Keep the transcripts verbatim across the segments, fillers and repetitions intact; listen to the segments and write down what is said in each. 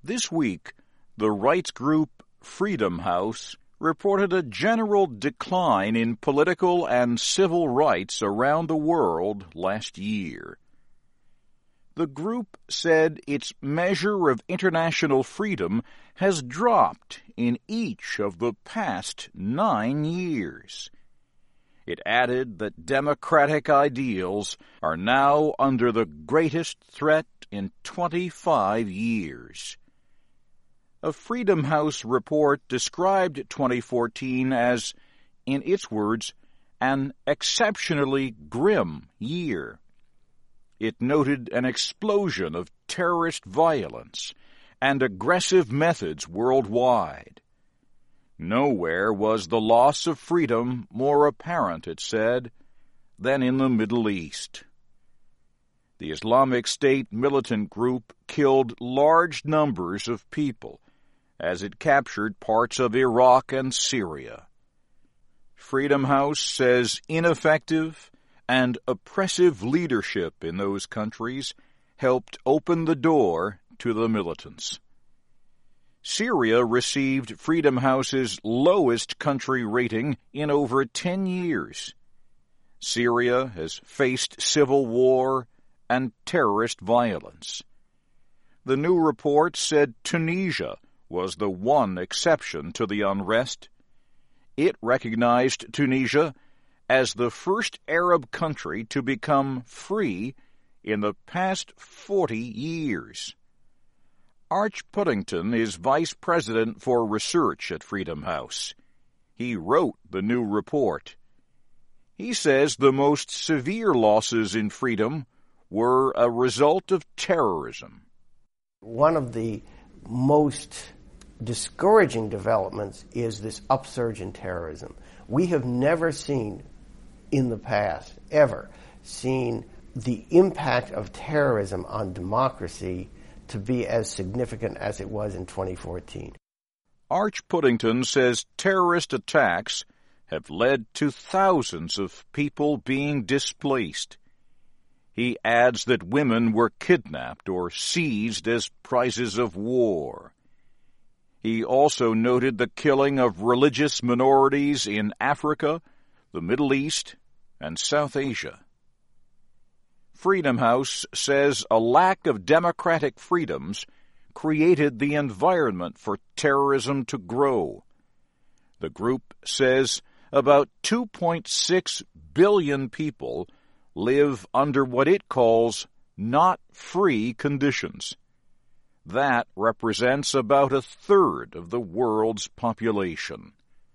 This week, the rights group Freedom House reported a general decline in political and civil rights around the world last year. The group said its measure of international freedom has dropped in each of the past nine years. It added that democratic ideals are now under the greatest threat in twenty-five years. A Freedom House report described twenty fourteen as, in its words, an exceptionally grim year. It noted an explosion of terrorist violence and aggressive methods worldwide. Nowhere was the loss of freedom more apparent, it said, than in the Middle East. The Islamic State militant group killed large numbers of people as it captured parts of Iraq and Syria. Freedom House says ineffective and oppressive leadership in those countries helped open the door to the militants. Syria received Freedom House's lowest country rating in over ten years. Syria has faced civil war and terrorist violence. The new report said Tunisia was the one exception to the unrest. It recognized Tunisia as the first Arab country to become free in the past forty years. Arch Puddington is Vice President for Research at Freedom House. He wrote the new report. He says the most severe losses in freedom were a result of terrorism. One of the most discouraging developments is this upsurge in terrorism. We have never seen in the past, ever, seen the impact of terrorism on democracy to be as significant as it was in twenty fourteen. Arch Puddington says terrorist attacks have led to thousands of people being displaced. He adds that women were kidnapped or seized as prizes of war. He also noted the killing of religious minorities in Africa, the Middle East, and South Asia. Freedom House says a lack of democratic freedoms created the environment for terrorism to grow. The group says about two point six billion people live under what it calls not free conditions. That represents about a third of the world's population.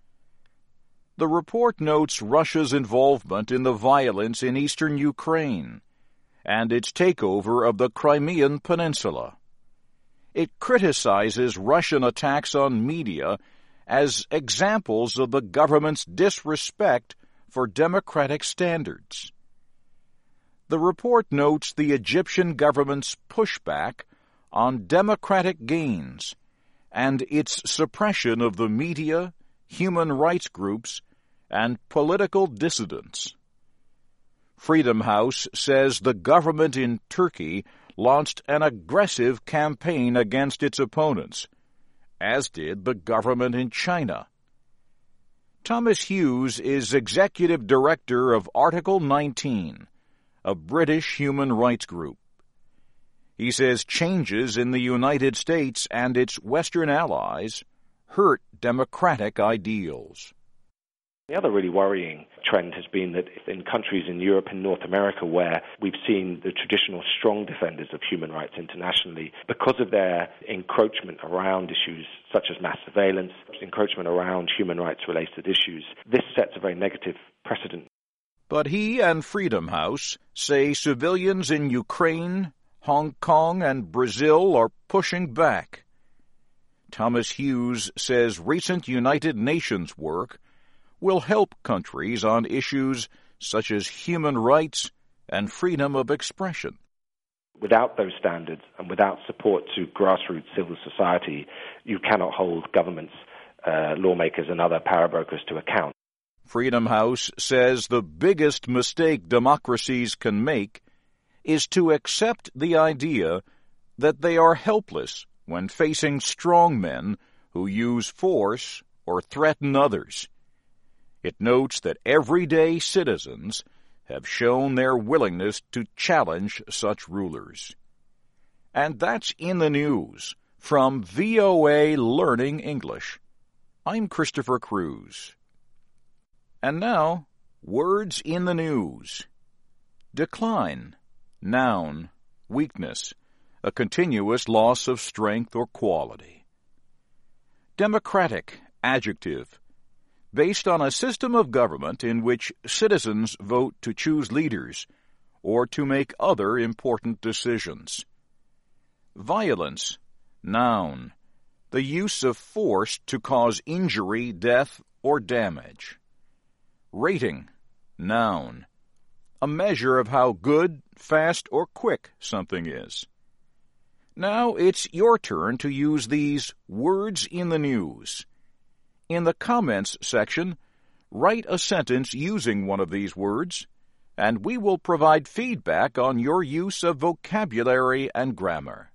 The report notes Russia's involvement in the violence in eastern Ukraine and its takeover of the Crimean Peninsula. It criticizes Russian attacks on media as examples of the government's disrespect for democratic standards. The report notes the Egyptian government's pushback on democratic gains and its suppression of the media, human rights groups, and political dissidents. Freedom House says the government in Turkey launched an aggressive campaign against its opponents, as did the government in China. Thomas Hughes is executive director of Article nineteen, a British human rights group. He says changes in the United States and its Western allies hurt democratic ideals. The other really worrying trend has been that in countries in Europe and North America where we've seen the traditional strong defenders of human rights internationally, because of their encroachment around issues such as mass surveillance, encroachment around human rights-related issues, this sets a very negative precedent. But he and Freedom House say civilians in Ukraine, Hong Kong, and Brazil are pushing back. Thomas Hughes says recent United Nations work will help countries on issues such as human rights and freedom of expression. Without those standards and without support to grassroots civil society, you cannot hold governments, uh, lawmakers, and other power brokers to account. Freedom House says the biggest mistake democracies can make is to accept the idea that they are helpless when facing strongmen who use force or threaten others. It notes that everyday citizens have shown their willingness to challenge such rulers. And that's in the news from V O A Learning English. I'm Christopher Cruz. And now, words in the news. Decline, noun, weakness, a continuous loss of strength or quality. Democratic, adjective, based on a system of government in which citizens vote to choose leaders or to make other important decisions. Violence, noun, the use of force to cause injury, death, or damage. Rating, noun, a measure of how good, fast, or quick something is. Now it's your turn to use these words in the news. In the comments section, write a sentence using one of these words, and we will provide feedback on your use of vocabulary and grammar.